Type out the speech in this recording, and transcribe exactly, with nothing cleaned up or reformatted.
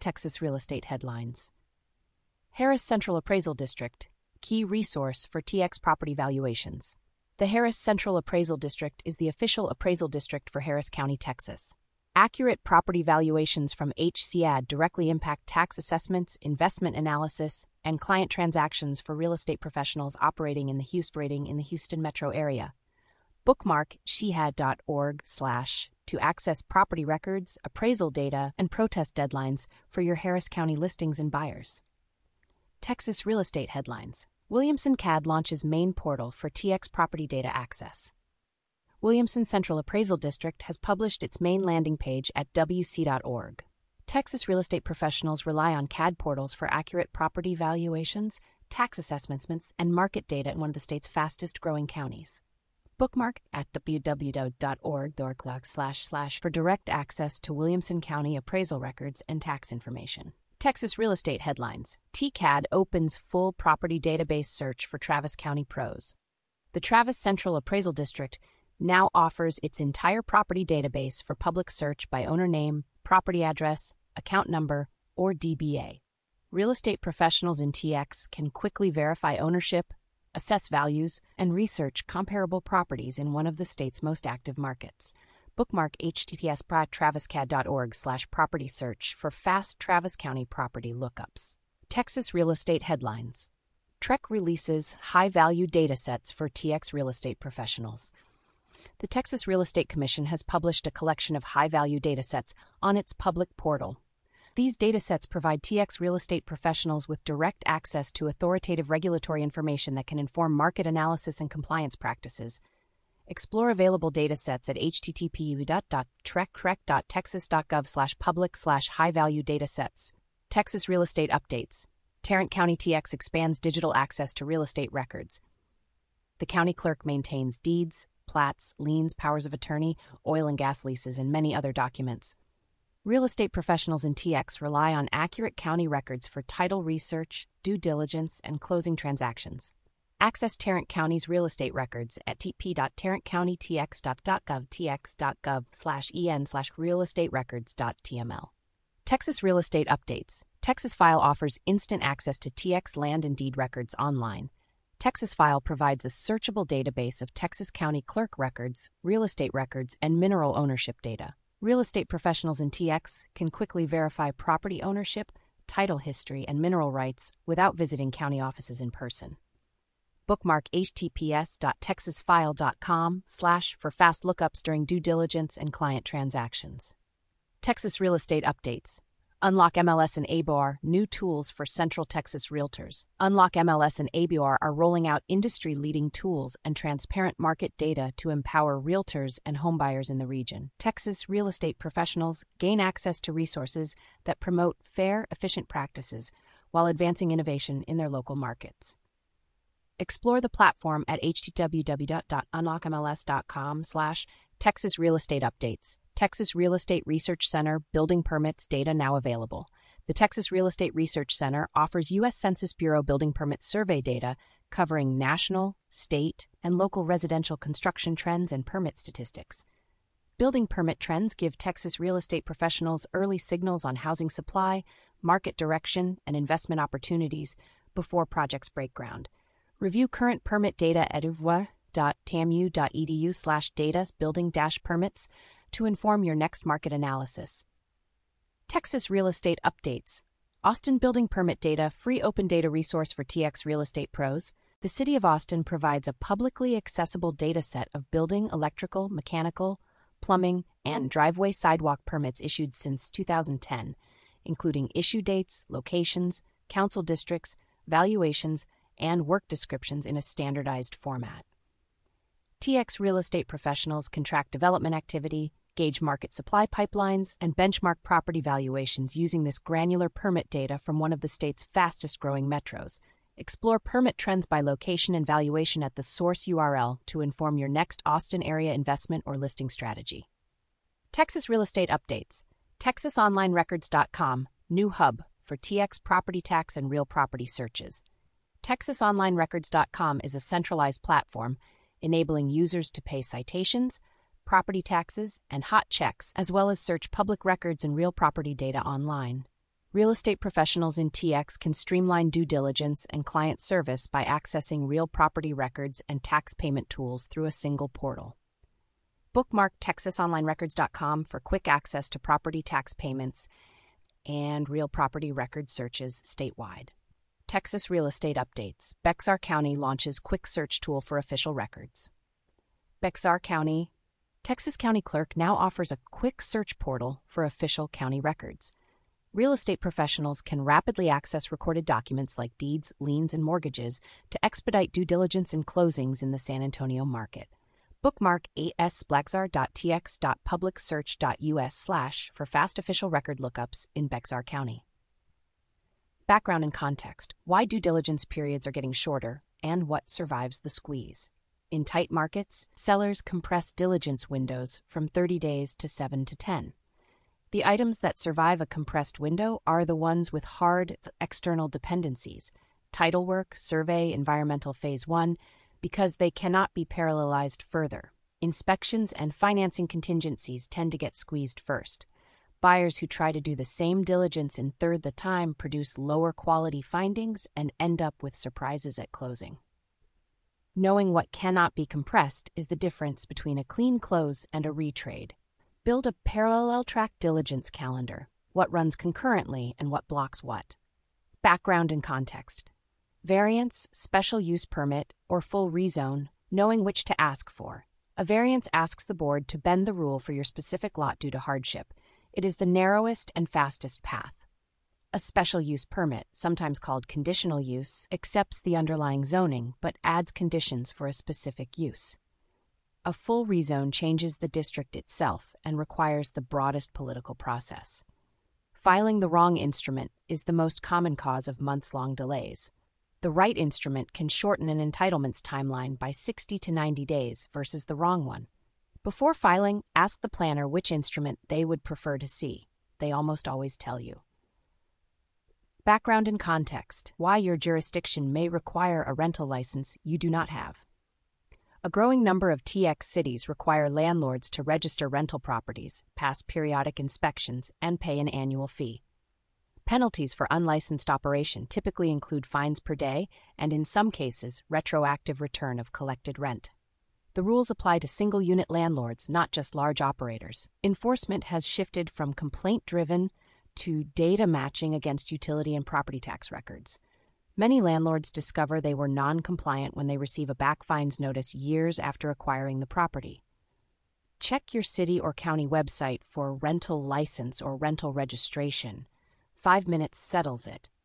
Texas real estate headlines. Harris Central Appraisal District, key resource for T X property valuations. The Harris Central Appraisal District is the official appraisal district for Harris County, Texas. Accurate property valuations from H C A D directly impact tax assessments, investment analysis, and client transactions for real estate professionals operating in the Houston in the Houston metro area. Bookmark shehad dot org slash to access property records, appraisal data, and protest deadlines for your Harris County listings and buyers. Texas real estate headlines. Williamson C A D launches main portal for T X property data access. Williamson Central Appraisal District has published its main landing page at w c dot org. Texas real estate professionals rely on C A D portals for accurate property valuations, tax assessments, and market data in one of the state's fastest growing counties. Bookmark at w w w dot org slash slash for direct access to Williamson County appraisal records and tax information. Texas real estate headlines. T C A D opens full property database search for Travis County pros. The Travis Central Appraisal District now offers its entire property database for public search by owner name, property address, account number, or D B A. Real estate professionals in T X can quickly verify ownership, assess values, and research comparable properties in one of the state's most active markets. Bookmark https traviscad dot org slash property search for fast Travis County property lookups. Texas real estate headlines. T R E C releases high-value datasets for T X real estate professionals. The Texas Real Estate Commission has published a collection of high-value datasets on its public portal. These datasets provide T X real estate professionals with direct access to authoritative regulatory information that can inform market analysis and compliance practices. Explore available datasets at http dot trec dot texas dot gov slash public slash high-value datasets. Texas real estate updates. Tarrant County T X expands digital access to real estate records. The county clerk maintains deeds, plats, liens, powers of attorney, oil and gas leases, and many other documents. Real estate professionals in T X rely on accurate county records for title research, due diligence, and closing transactions. Access Tarrant County's real estate records at t p dot tarrant county t x dot gov tx dot gov slash en slash real estate records dot t m l. Texas real estate updates. Texas File offers instant access to T X land and deed records online. Texas File provides a searchable database of Texas County clerk records, real estate records, and mineral ownership data. Real estate professionals in T X can quickly verify property ownership, title history, and mineral rights without visiting county offices in person. Bookmark https dot texas file dot com slash for fast lookups during due diligence and client transactions. Texas real estate updates. Unlock M L S and A B O R, new tools for Central Texas realtors. Unlock M L S and A B O R are rolling out industry-leading tools and transparent market data to empower realtors and homebuyers in the region. Texas real estate professionals gain access to resources that promote fair, efficient practices while advancing innovation in their local markets. Explore the platform at http dot unlock m l s dot com slash Texas Real Estate Updates. Texas Real Estate Research Center building permits data now available. The Texas Real Estate Research Center offers U S Census Bureau building permit survey data covering national, state, and local residential construction trends and permit statistics. Building permit trends give Texas real estate professionals early signals on housing supply, market direction, and investment opportunities before projects break ground. Review current permit data at u v w dot t a m u dot e d u slash data building dash permits to inform your next market analysis. Texas Real Estate Updates. Austin Building Permit Data, free open data resource for T X real estate pros. The City of Austin provides a publicly accessible data set of building, electrical, mechanical, plumbing, and driveway sidewalk permits issued since two thousand ten, including issue dates, locations, council districts, valuations, and work descriptions in a standardized format. T X real estate professionals can track development activity, gauge market supply pipelines, and benchmark property valuations using this granular permit data from one of the state's fastest-growing metros. Explore permit trends by location and valuation at the source U R L to inform your next Austin area investment or listing strategy. Texas Real Estate Updates. texas online records dot com, new hub for T X property tax and real property searches. texas online records dot com is a centralized platform enabling users to pay citations, property taxes, and hot checks, as well as search public records and real property data online. Real estate professionals in T X can streamline due diligence and client service by accessing real property records and tax payment tools through a single portal. Bookmark texas online records dot com for quick access to property tax payments and real property record searches statewide. Texas Real Estate Updates. Bexar County launches quick search tool for official records. Bexar County. Texas County Clerk now offers a quick search portal for official county records. Real estate professionals can rapidly access recorded documents like deeds, liens, and mortgages to expedite due diligence and closings in the San Antonio market. Bookmark asbexar dot t x dot public search dot u s slash for fast official record lookups in Bexar County. Background and context. Why due diligence periods are getting shorter, and what survives the squeeze. In tight markets, sellers compress diligence windows from thirty days to seven to ten. The items that survive a compressed window are the ones with hard external dependencies, title work, survey, environmental phase one, because they cannot be parallelized further. Inspections and financing contingencies tend to get squeezed first. Buyers who try to do the same diligence in third the time produce lower quality findings and end up with surprises at closing. Knowing what cannot be compressed is the difference between a clean close and a retrade. Build a parallel track diligence calendar, what runs concurrently and what blocks what. Background and context. Variance, special use permit, or full rezone, knowing which to ask for. A variance asks the board to bend the rule for your specific lot due to hardship. It is the narrowest and fastest path. A special use permit, sometimes called conditional use, accepts the underlying zoning but adds conditions for a specific use. A full rezone changes the district itself and requires the broadest political process. Filing the wrong instrument is the most common cause of months-long delays. The right instrument can shorten an entitlements timeline by sixty to ninety days versus the wrong one. Before filing, ask the planner which instrument they would prefer to see. They almost always tell you. Background and context. Why your jurisdiction may require a rental license you do not have. A growing number of T X cities require landlords to register rental properties, pass periodic inspections, and pay an annual fee. Penalties for unlicensed operation typically include fines per day and, in some cases, retroactive return of collected rent. The rules apply to single-unit landlords, not just large operators. Enforcement has shifted from complaint-driven to data matching against utility and property tax records. Many landlords discover they were non-compliant when they receive a back fines notice years after acquiring the property. Check your city or county website for rental license or rental registration. Five minutes settles it.